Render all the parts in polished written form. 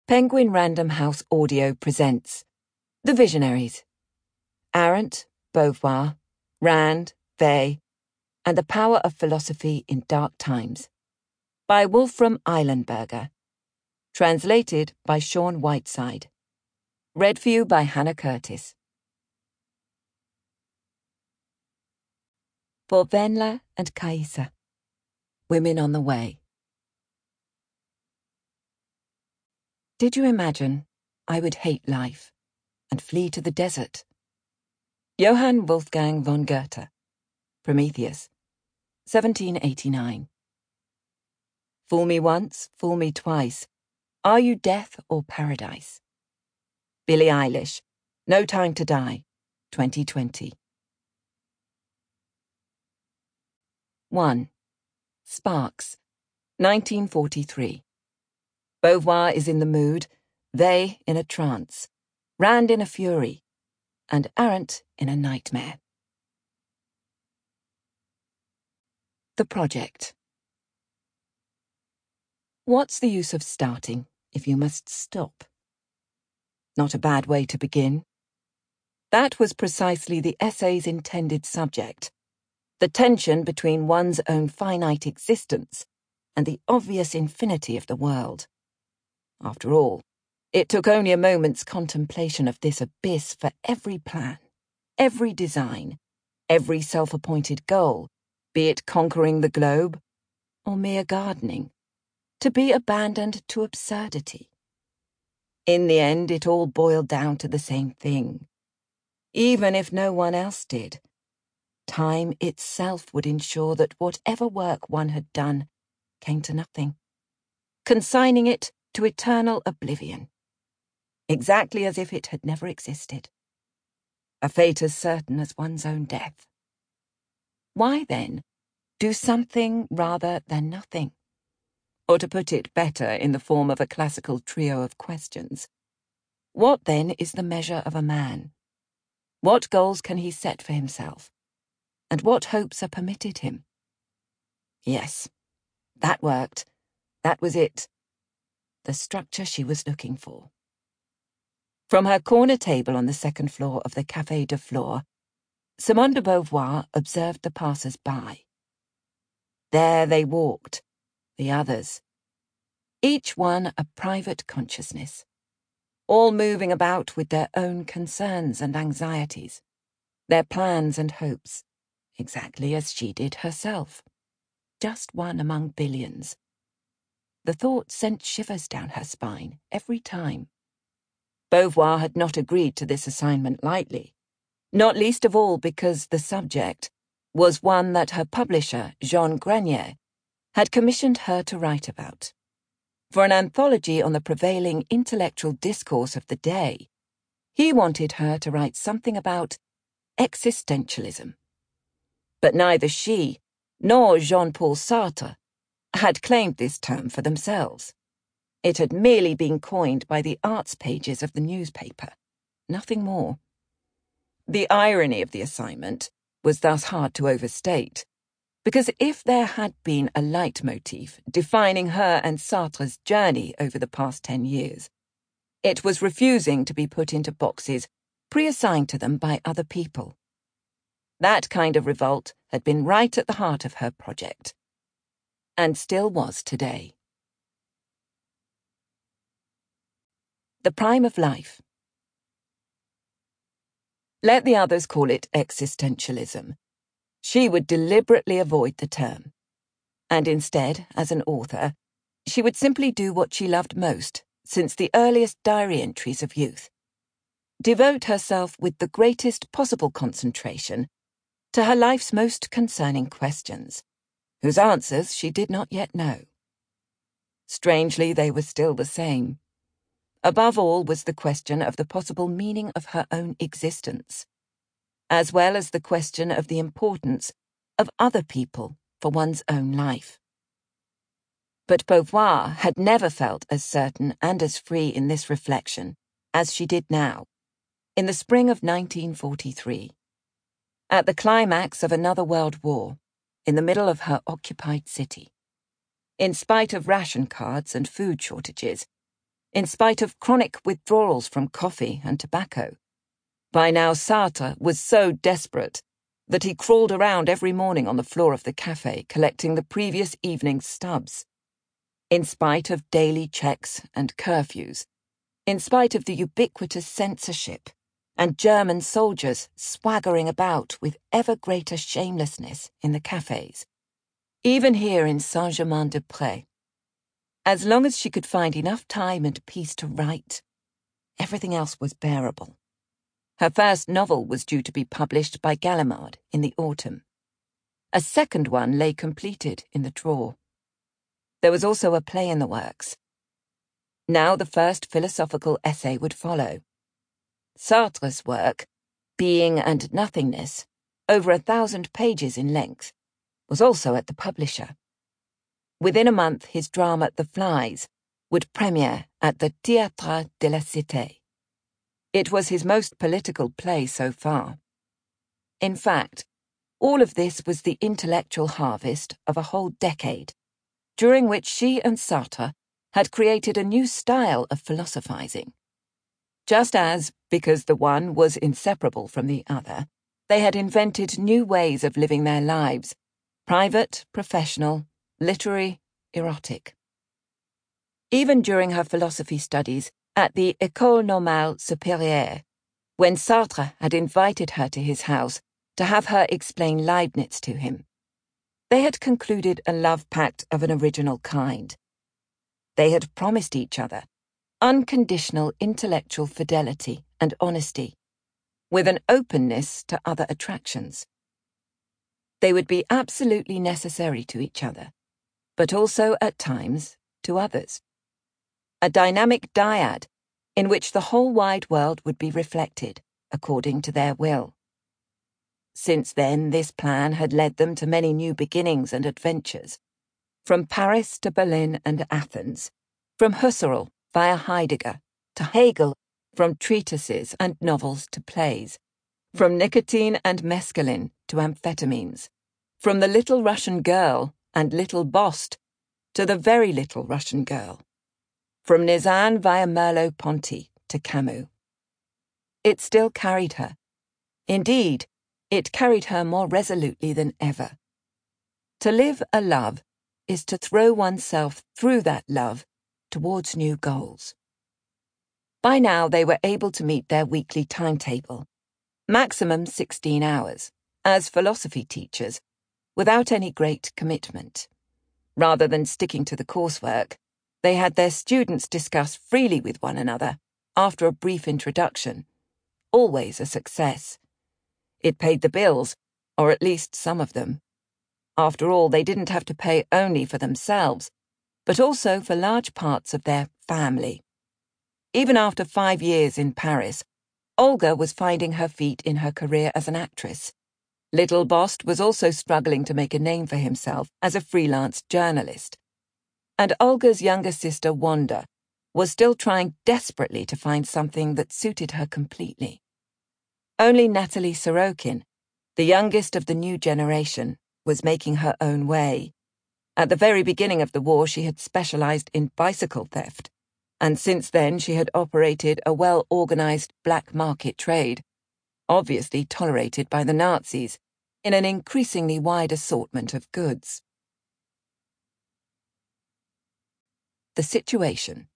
Penguin Random House Audio presents The Visionaries. Arendt, Beauvoir, Rand, Vey, and the Power of Philosophy in Dark Times, by Wolfram Eilenberger. Translated by Sean Whiteside. Read for you by Hannah Curtis. For Venla and Caissa. Women on the Way. Did you imagine I would hate life and flee to the desert? Johann Wolfgang von Goethe. Prometheus, 1789. Fool me once, fool me twice. Are you death or paradise? Billie Eilish, No Time to Die, 2020. 1. Sparks, 1943. Beauvoir is in the mood, Vey in a trance, Rand in a fury, and Arendt in a nightmare. The project. What's the use of starting if you must stop? Not a bad way to begin. That was precisely the essay's intended subject, the tension between one's own finite existence and the obvious infinity of the world. After all, it took only a moment's contemplation of this abyss for every plan, every design, every self-appointed goal, be it conquering the globe or mere gardening, to be abandoned to absurdity. In the end, it all boiled down to the same thing. Even if no one else did, time itself would ensure that whatever work one had done came to nothing, consigning it to eternal oblivion, exactly as if it had never existed. A fate as certain as one's own death. Why, then, do something rather than nothing? Or to put it better in the form of a classical trio of questions, what then is the measure of a man? What goals can he set for himself? And what hopes are permitted him? Yes, that worked. That was it. The structure she was looking for. From her corner table on the second floor of the Café de Flore, Simone de Beauvoir observed the passers-by. There they walked, the others, each one a private consciousness, all moving about with their own concerns and anxieties, their plans and hopes, exactly as she did herself, just one among billions. The thought sent shivers down her spine every time. Beauvoir had not agreed to this assignment lightly, not least of all because the subject was one that her publisher, Jean Grenier, had commissioned her to write about. For an anthology on the prevailing intellectual discourse of the day, he wanted her to write something about existentialism. But neither she nor Jean-Paul Sartre had claimed this term for themselves. It had merely been coined by the arts pages of the newspaper, nothing more. The irony of the assignment was thus hard to overstate, because if there had been a leitmotif defining her and Sartre's journey over the past 10 years, it was refusing to be put into boxes pre-assigned to them by other people. That kind of revolt had been right at the heart of her project, and still was today. The prime of life. Let the others call it existentialism. She would deliberately avoid the term. And instead, as an author, she would simply do what she loved most since the earliest diary entries of youth. Devote herself with the greatest possible concentration to her life's most concerning questions, whose answers she did not yet know. Strangely, they were still the same. Above all was the question of the possible meaning of her own existence, as well as the question of the importance of other people for one's own life. But Beauvoir had never felt as certain and as free in this reflection as she did now, in the spring of 1943. At the climax of another world war, in the middle of her occupied city. In spite of ration cards and food shortages, in spite of chronic withdrawals from coffee and tobacco. By now Sartre was so desperate that he crawled around every morning on the floor of the cafe collecting the previous evening's stubs. In spite of daily checks and curfews, in spite of the ubiquitous censorship, and German soldiers swaggering about with ever greater shamelessness in the cafes, even here in Saint-Germain-des-Prés. As long as she could find enough time and peace to write, everything else was bearable. Her first novel was due to be published by Gallimard in the autumn. A second one lay completed in the drawer. There was also a play in the works. Now the first philosophical essay would follow. Sartre's work, Being and Nothingness, over 1,000 pages in length, was also at the publisher. Within a month, his drama The Flies would premiere at the Théâtre de la Cité. It was his most political play so far. In fact, all of this was the intellectual harvest of a whole decade, during which she and Sartre had created a new style of philosophizing. Just as, because the one was inseparable from the other, they had invented new ways of living their lives, private, professional, literary, erotic. Even during her philosophy studies at the École Normale Supérieure, when Sartre had invited her to his house to have her explain Leibniz to him, they had concluded a love pact of an original kind. They had promised each other unconditional intellectual fidelity and honesty, with an openness to other attractions. They would be absolutely necessary to each other, but also, at times, to others. A dynamic dyad in which the whole wide world would be reflected, according to their will. Since then, this plan had led them to many new beginnings and adventures, from Paris to Berlin and Athens, from Husserl via Heidegger to Hegel, from treatises and novels to plays, from nicotine and mescaline to amphetamines, from the little Russian girl and little Bost to the very little Russian girl, from Nizan via Merleau-Ponty to Camus. It still carried her. Indeed, it carried her more resolutely than ever. To live a love is to throw oneself through that love towards new goals. By now they were able to meet their weekly timetable, maximum 16 hours, as philosophy teachers, without any great commitment. Rather than sticking to the coursework, they had their students discuss freely with one another after a brief introduction, always a success. It paid the bills, or at least some of them. After all, they didn't have to pay only for themselves, but also for large parts of their family. Even after 5 years in Paris, Olga was finding her feet in her career as an actress. Little Bost was also struggling to make a name for himself as a freelance journalist. And Olga's younger sister, Wanda, was still trying desperately to find something that suited her completely. Only Natalie Sorokin, the youngest of the new generation, was making her own way. At the very beginning of the war, she had specialized in bicycle theft, and since then she had operated a well-organized black market trade, obviously tolerated by the Nazis, in an increasingly wide assortment of goods. The situation.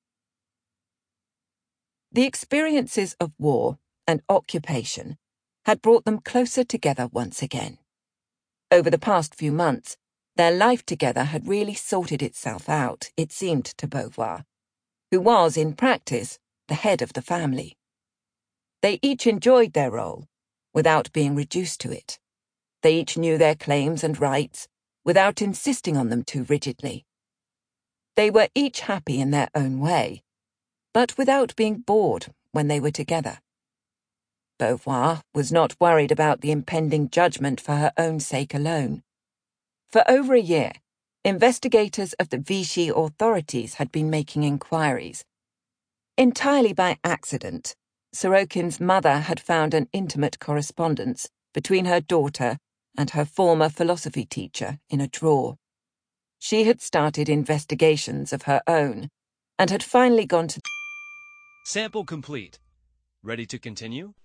The experiences of war and occupation had brought them closer together once again. Over the past few months, their life together had really sorted itself out, it seemed to Beauvoir, who was, in practice, the head of the family. They each enjoyed their role, without being reduced to it. They each knew their claims and rights, without insisting on them too rigidly. They were each happy in their own way, but without being bored when they were together. Beauvoir was not worried about the impending judgment for her own sake alone. For over a year, investigators of the Vichy authorities had been making inquiries. Entirely by accident, Sorokin's mother had found an intimate correspondence between her daughter and her former philosophy teacher in a drawer. She had started investigations of her own, and had finally gone to... Sample complete. Ready to continue?